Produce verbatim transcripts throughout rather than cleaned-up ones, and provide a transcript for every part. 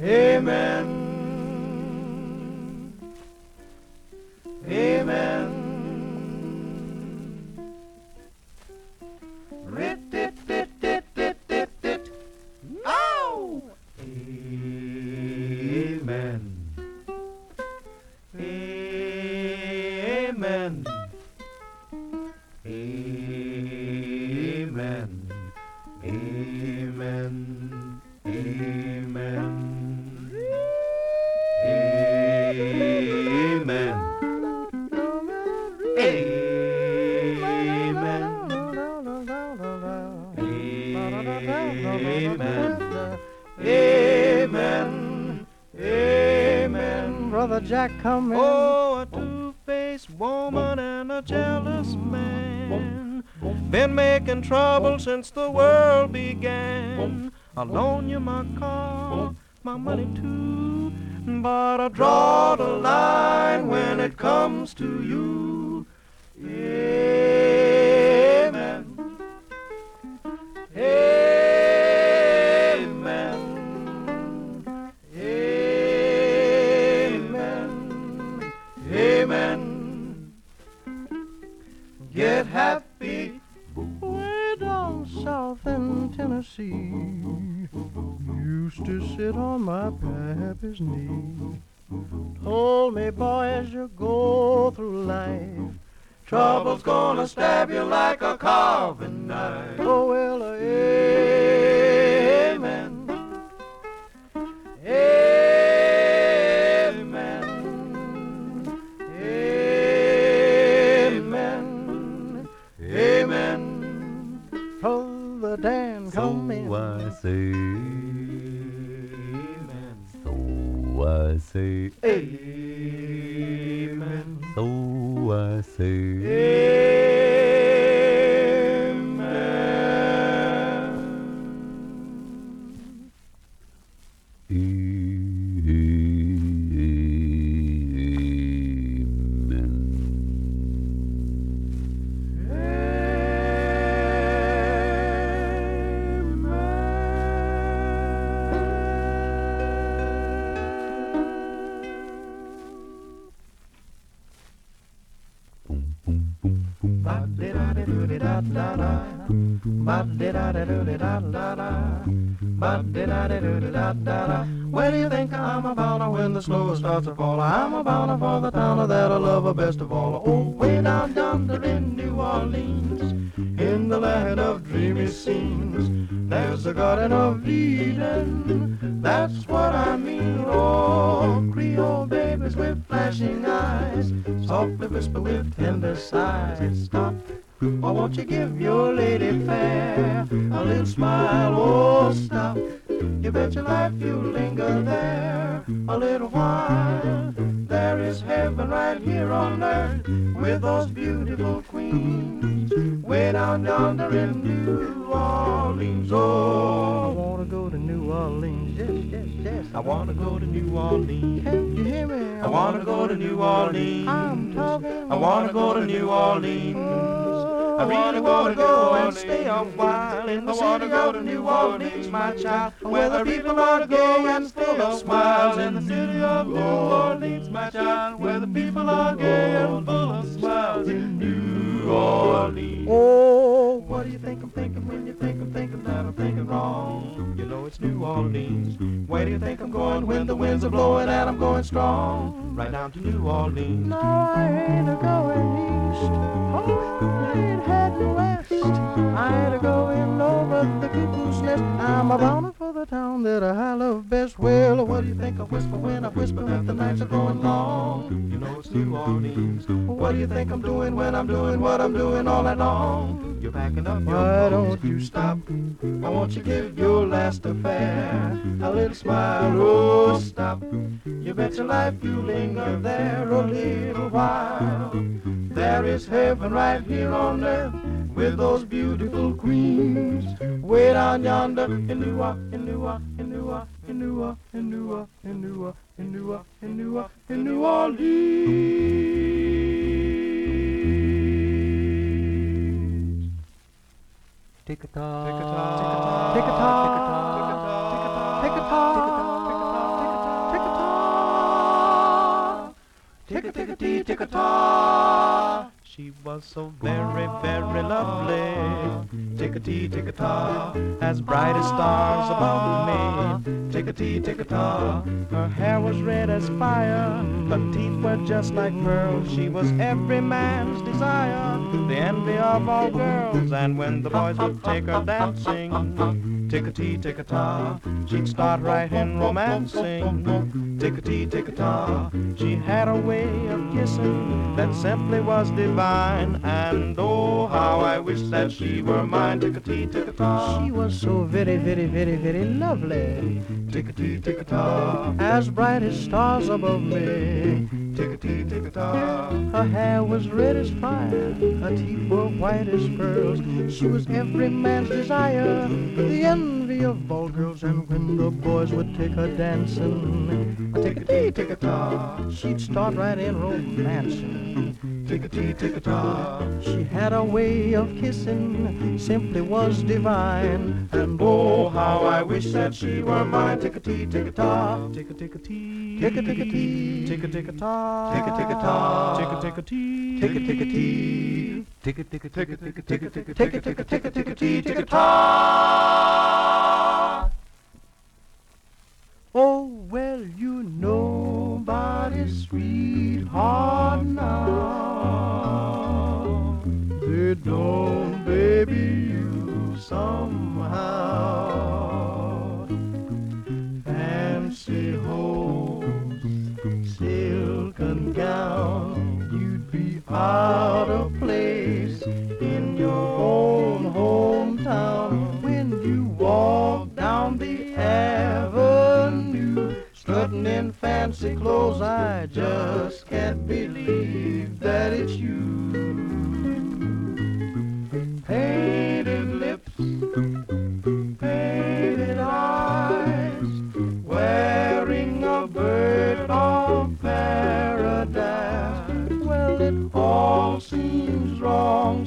Amen. Amen. Rit-tit-tit-tit-tit-tit. Ow! Amen. Amen. Amen. Amen. Amen. Amen. Amen. Amen. Brother Jack, come in. Oh, a two-faced woman and a jealous man, been making trouble since the world began. I'll loan you my car, my money too, but I draw the line when it comes to you. Amen. Amen. Amen. Amen. Get happy. Way down south in Tennessee, used to sit on my pappy's knee. Told me, boy, as you go through life, Trouble's gonna stab you like a carving knife. oh well, uh, amen. Amen. Amen. Amen. Brother Dan, come in. So I say, Amen. so I say, Amen. so I say. Where do you think I'm a bound when the snow starts to fall? I'm a bound for the town that I love her best of all. Oh, way down yonder in New Orleans, in the land of dreamy scenes, there's the Garden of Eden. That's what I mean. Oh, Creole babies with flashing eyes, softly whisper with tender sighs. Stop. Or won't you give your lady fair a little smile? Oh, stop. You bet your life you'll linger there a little while. There is heaven right here on earth with those beautiful queens way down yonder in New Orleans. I Oh, wanna go to New Orleans, yes, yes, yes. I wanna go to New Orleans. Can't you hear me? I wanna go to New Orleans. I'm talking. I wanna go to New Orleans. I really wanna go and stay a while in the city of New Orleans, my child, where the people are gay and full of smiles. In the city of New Orleans, my child, where the people are gay and full of smiles. In New Orleans. Oh, What do you think I'm thinking when you think I'm thinking that I'm thinking wrong? You know it's New Orleans. Where do you think I'm going when the winds are blowing and I'm going strong? Right down to New Orleans. no, I ain't a going east. Oh, I ain't heading west. I ain't a going over the cuckoo's nest. I'm a bound for the town that I love best. Well, What do you think I whisper when I whisper that the nights are going long? You know it's New Orleans. What do you think I'm doing when I'm doing what I'm doing all night long? You're packing up your Why clothes. don't you stop? Why won't you give your last affair a little smile? Oh, stop. You bet your life you linger there a little while. There is heaven right here on earth with those beautiful queens way down yonder in New Orleans, in New Orleans, in New Orleans, in New Orleans, in New Orleans, in New Orleans, in New Orleans, in New Orleans, in New Orleans. tick-a-tock, Tick-a-tock, tick-a-tock, tick-a-tock, tick-a-tock, tick-a-tock, tick-a-tock, tick-a-tick-a-tee, tick-a-ta. She was so very, very lovely. Tick-a-tee, tick-a-ta, as bright as stars above me. Tick-a-tee, tick-a-ta. Her hair was red as fire, her teeth were just like pearls. She was every man's desire, the envy of all girls. And when the boys would take her dancing, tick-a-tee, tick-a-ta, she'd start right in romancing. Tick-a-tee, tick-a-ta, she had a way of kissing that simply was divine. And oh, how I wish that she were mine. Tick-a-tee, tick-a-ta. She was so very, very, very, very lovely. Tick-a-tee, tick-a-ta, as bright as stars above me. Tick-a-tee, tick-a-ta. Her hair was red as fire, her teeth were white as pearls. She was every man's desire, the envy of all girls. And when the boys would take her dancing, tick-a-tee, tick-a-ta, she'd start right in romancing. Tick-a-tee, tick-a-ta, she had a way of kissing, simply was divine. And oh, how I wish that she were mine. Tick-a-tee, tick-a-ta, tick-a-tick-a-tee, tick-a-tick-a-tee, tick-a-tick-a-ta, tick-a-tick-a-ta, tick-a-tick-a-tee, tick-a-tick-a-tee, tick-a-tick-a-tick-a-tick-a-tick-a-tick-a-tee, tick-a-ta. Oh, well, you nobody's sweetheart now. They don't baby you somehow. Fancy hose, silken gown, you'd be out of place in your own hometown when you walk down the avenue, strutting in fancy clothes. I just can't believe that it's you. Painted lips, painted eyes, wearing a bird of paradise. Well, it all seems wrong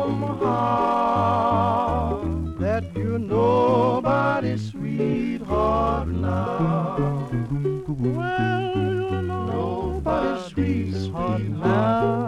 somehow, that you're nobody's sweetheart now. Well, you're nobody's sweetheart now.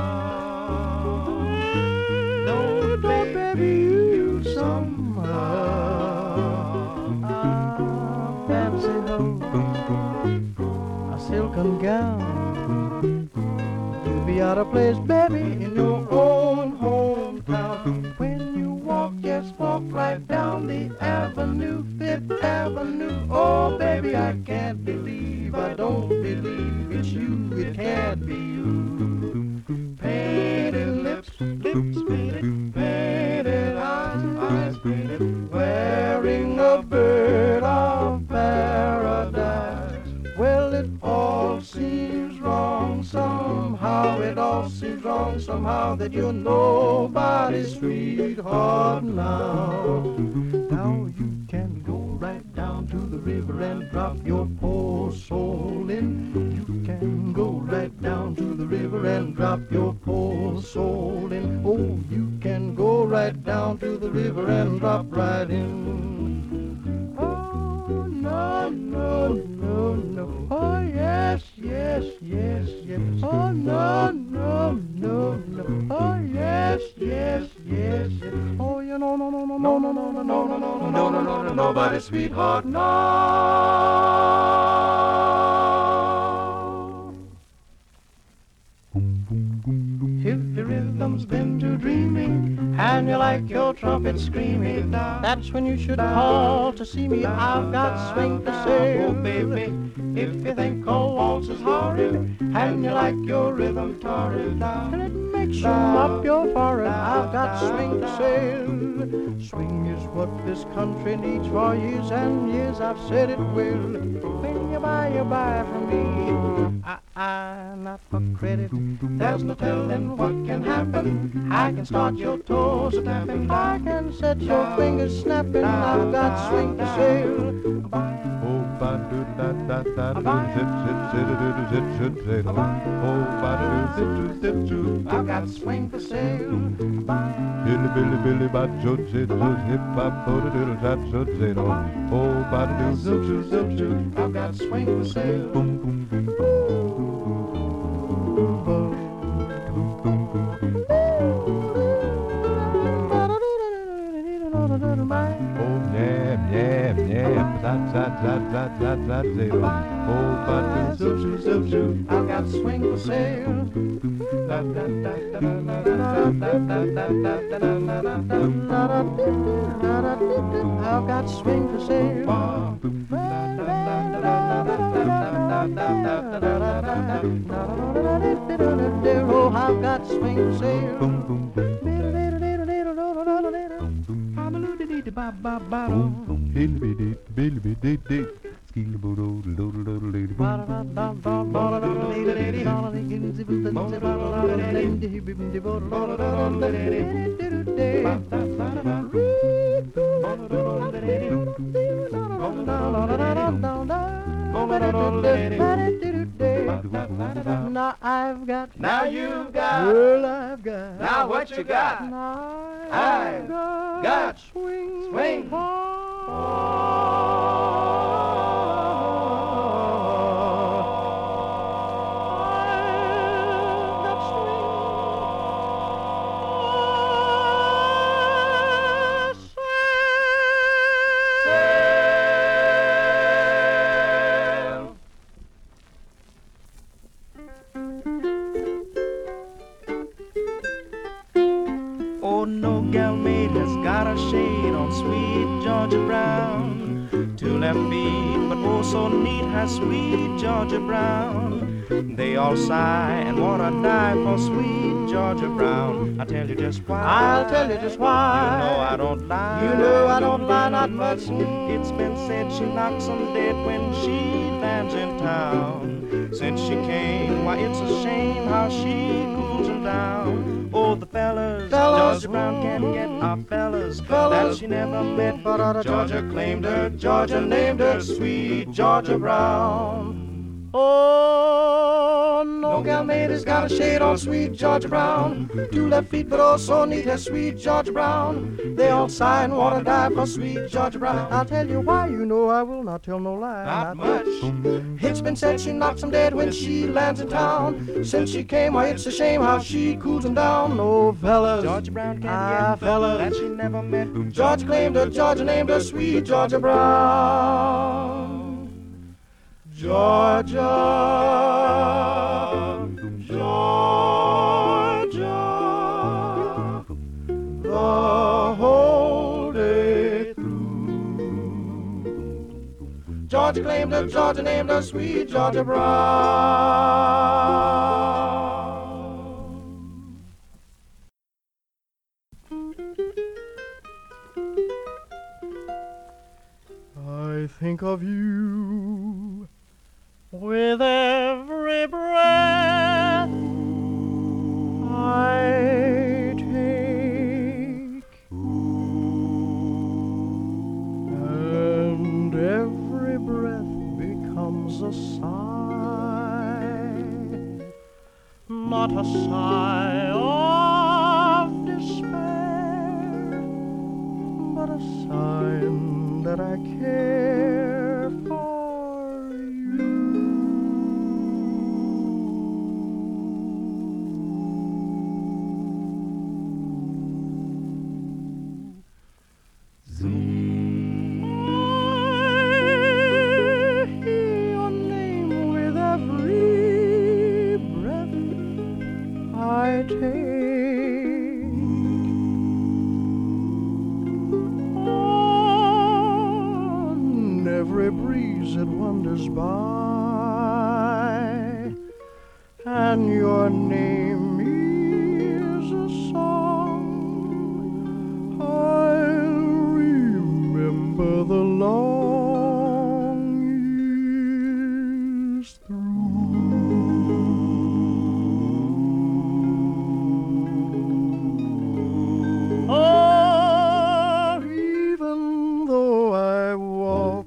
Don't baby you somehow. Ah, fancy hose, a silken gown, you'll be out of place, baby, in your own hometown. When you walk, just walk right down the avenue, Fifth Avenue. Oh, baby, I can't believe, I don't believe it's you, it can't be you. Painted lips, lips painted, painted eyes, eyes painted, wearing a bird of paradise. Well, it all seems wrong somehow, it all seems wrong somehow, that you're nobody's sweetheart now. Now you can go right down to the river and drop your poor soul in. You can go right down to the river and drop your poor soul in. Oh, you can go right down to the river and drop right in. Oh, no, no, no, no. Oh, yes, yes, yes, yes. Oh, no, no, no, no. Oh, yes, yes, yes, yes. Oh, you know, no, no, no, no, no, no, no, no, no, no, no, no, no, no, nobody's sweetheart now. If your rhythm's been too dreamy and you like your trumpet screaming, that's when you should call to see me. I've got swing to say, oh baby. If you think a waltz is horrid and you like your rhythm torrid, and it makes you mop your forehead, I've got swing to say. Swing is what this country needs, for years and years I've said it will. When you buy, you buy from me. I, I, not for credit, there's no telling what can happen. I can start your toes a-tapping, I can set your fingers snapping. I've got swing to say. Oh, ba do da da da do zip zip zip zip zip zip zip. Oh, ba do zip zip zip. I've got swing for sale. Billy Billy Billy ba zip zip zip ba bo do do da zip zip. Oh, ba do zip zip zip zip. I've got swing for sale. Boom boom boom boom. mind. Oh, yam, yam, yam, zat, zat, zat, zat, zat, zat, zero. Oh, but do, zoop, zoop, zoop, zoop. I've got swing for sale. I've got swing for sale. Oh, I've got swing for sale. Now I've got, Now you've got, girl, I've got, now what you got? now I've got, got swing, swing. Oh, no gal maid has got a shade on sweet Georgia Brown. Two left feet, but oh so neat has sweet Georgia Brown. They all sigh and wanna die for sweet Georgia Brown. I'll tell you just why. I'll tell you just why. You know I don't lie. You know I don't lie, not much. It's been said she knocks 'em dead when she lands in town. Since she came, why it's a shame how she cools 'em down. Oh, the fellas, Fellas. Georgia Brown can't get our fellas, Fellas. that she never met. Georgia claimed her, Georgia named her sweet Georgia Brown. Oh, no gal maid has got a shade on sweet Georgia Brown. Two left feet, but oh so neat has sweet Georgia Brown. They all sigh and wanna die for sweet Georgia Brown. I'll tell you why, you know I will not tell no lie. Not much. It's been said she knocks 'em dead when she lands in town. Since she came, why it's a shame how she cools 'em down. Oh, fellas, Georgia Brown can't ah, get fellas, that she never met. Georgia claimed her, Georgia named her sweet Georgia Brown. Georgia, Georgia, the whole day through. Georgia claimed her, Georgia named her sweet Georgia Brown. I think of you with every breath I take, and every breath becomes a sigh, not a sigh of despair, but a sign that I care for you. I hear your name with every breath I take. On every breeze it wanders by, and your name is a song. I'll remember the long years through. Oh, even though I walk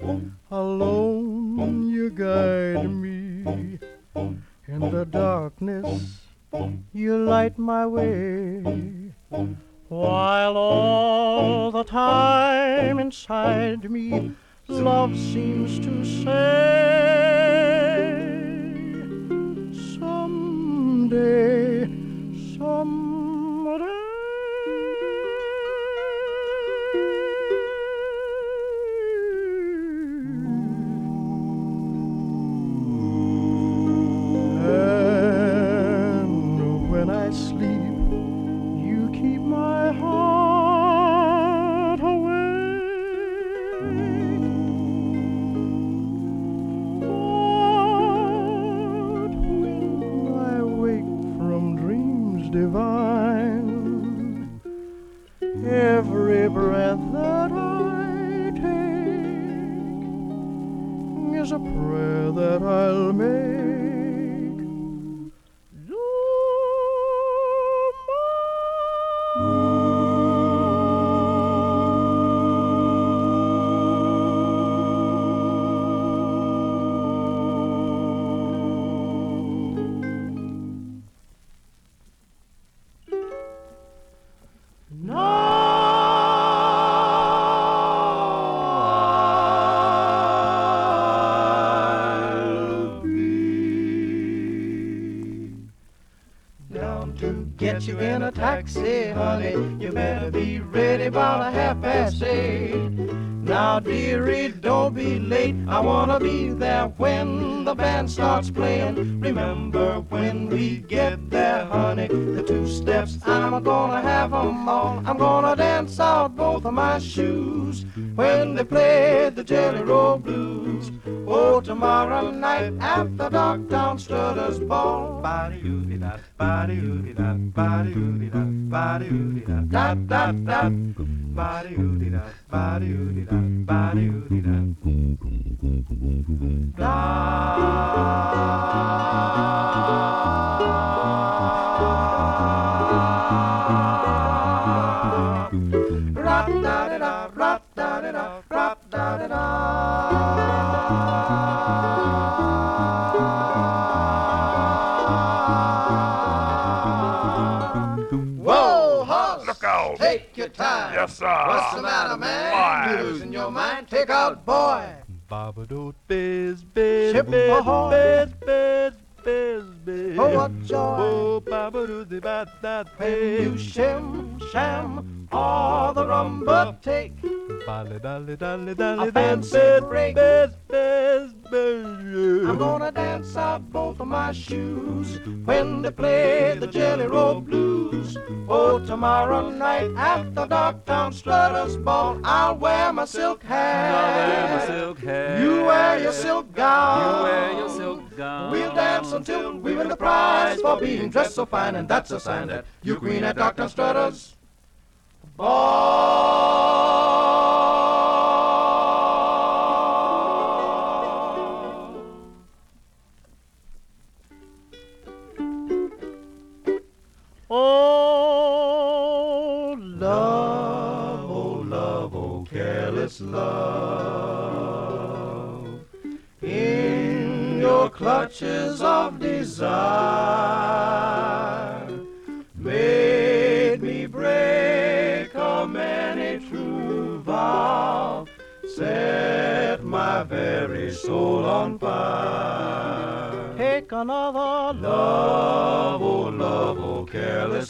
alone, you guide me. In the darkness, you light my way, while all the time inside me love seems to say, someday, someday. Every breath that I take is a prayer that I'll make. Get you in a taxi, honey. You better be ready about a half past eight. Now, dearie, don't be late. I wanna be there when the band starts playing. Remember when we get there, honey, the two steps, I'm gonna have 'em all. I'm gonna dance out both of my shoes when they play the Jelly Roll Blues. Oh, tomorrow night after dark down Strutter's Ball. Ba-de-oo-de-da, ba-de-oo-de-da, ba-de-oo-de-da, ba-de-oo-de-da, da-da-da. Ba-de-oo-de-da, ba-de-oo-de-da, ba-de-oo-de-da. Rap-da-da-da, rap-da-da-da, rap-da-da-da. Take your time. Yes, sir. What's the matter, man? Boy. You losing your mind? Take out, boy. Babadoot biz biz Ship biz ahoy. biz biz biz biz. Oh, what joy. Oh, babadoot the bat that When you biz. shim, sham, all the rum but take Dally dally dally dally a fancy biz break. biz biz biz. I'm gonna dance out both of my shoes when they play the Jelly Roll Blues. Oh, tomorrow night after dark down Strutter's Ball, I'll wear my silk hat. I'll wear my silk hat. You wear your silk gown. You wear your silk gown. We'll dance until we win the prize for being dressed so fine, and that's a sign that you queen at Doctor Strutter's Ball. Oh, love, oh, love, oh, careless love. In your clutches of desire, made me break a many true vow, set my very soul on fire. Take another love, oh love, oh careless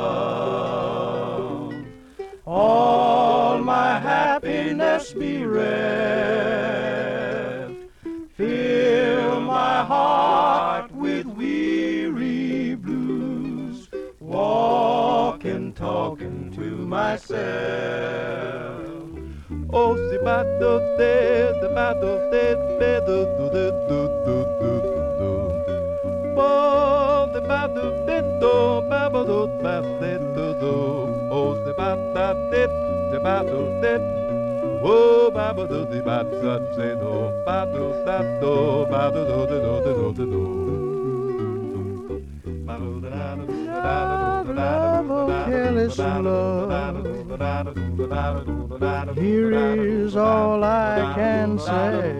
love. All my happiness bereft, fill my heart with weary blues, walking, talking to myself. Oh, the battle dead, the battle dead, better do do do do do do. Oh, the battle dead, do battle do battle do do. Oh, the battle dead, the battle dead. Oh, battle do the battle say no, battle that do battle do do do do do do. Careless love. Here is all I can say.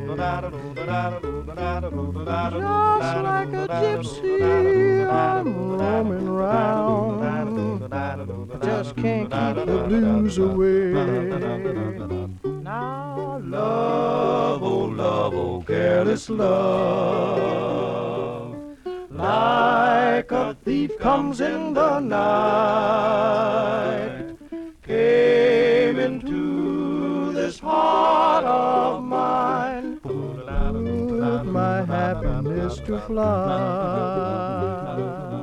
Just like a gypsy, I'm roaming round. I just can't keep the blues away. Now, love, oh love, oh careless love. Like a thief comes in the night, came into this heart of mine, put my happiness to flight.